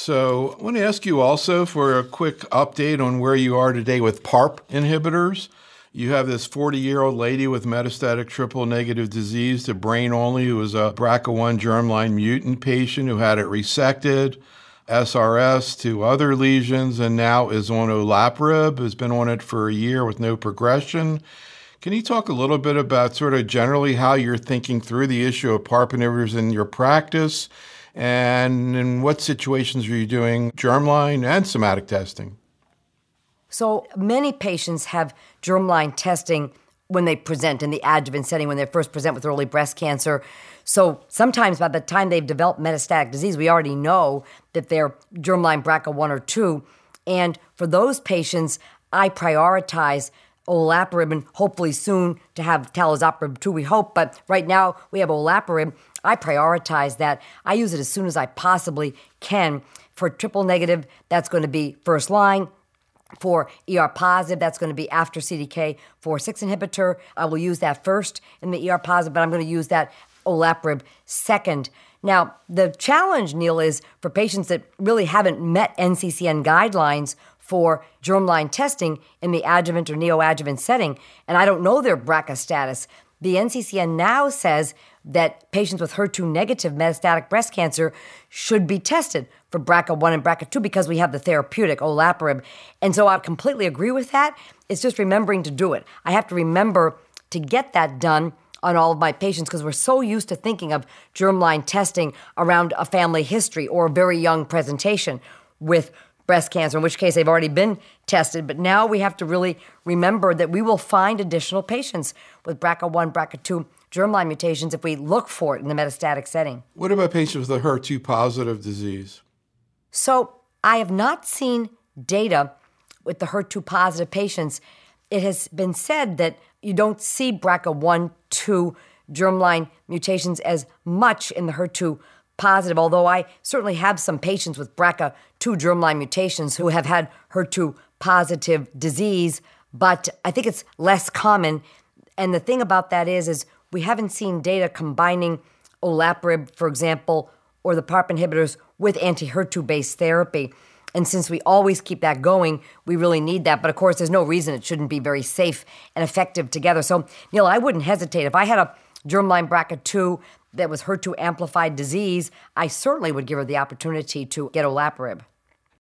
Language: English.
So I want to ask you also for a quick update on where you are today with PARP inhibitors. You have this 40-year-old lady with metastatic triple-negative disease to brain only who was a BRCA1 germline mutant patient who had it resected, SRS to other lesions, and now is on olaparib, has been on it for a year with no progression. Can you talk a little bit about sort of generally how you're thinking through the issue of PARP inhibitors in your practice, and in what situations are you doing germline and somatic testing? So many patients have germline testing when they present in the adjuvant setting, when they first present with early breast cancer. So sometimes by the time they've developed metastatic disease, we already know that they're germline BRCA1 or 2. And for those patients, I prioritize olaparib and hopefully soon to have talazoparib too, we hope. But right now we have olaparib. I prioritize that. I use it as soon as I possibly can. For triple negative, that's going to be first line. For ER positive, that's going to be after CDK4/6 inhibitor. I will use that first in the ER positive, but I'm going to use that olaparib second. Now, the challenge, Neil, is for patients that really haven't met NCCN guidelines for germline testing in the adjuvant or neoadjuvant setting, and I don't know their BRCA status. The NCCN now says that patients with HER2-negative metastatic breast cancer should be tested for BRCA1 and BRCA2 because we have the therapeutic olaparib. And so I completely agree with that. It's just remembering to do it. I have to remember to get that done on all of my patients because we're so used to thinking of germline testing around a family history or a very young presentation with breast cancer, in which case they've already been tested. But now we have to really remember that we will find additional patients with BRCA1, BRCA2 germline mutations if we look for it in the metastatic setting. What about patients with a HER2-positive disease? So I have not seen data with the HER2-positive patients. It has been said that you don't see BRCA1, 2 germline mutations as much in the HER2-positive, although I certainly have some patients with BRCA2 germline mutations who have had HER2-positive disease, but I think it's less common. And the thing about that is we haven't seen data combining olaparib, for example, or the PARP inhibitors with anti-HER2-based therapy. And since we always keep that going, we really need that. But of course, there's no reason it shouldn't be very safe and effective together. So, Neil, I wouldn't hesitate. If I had a germline BRCA2 that was HER2-amplified disease, I certainly would give her the opportunity to get olaparib.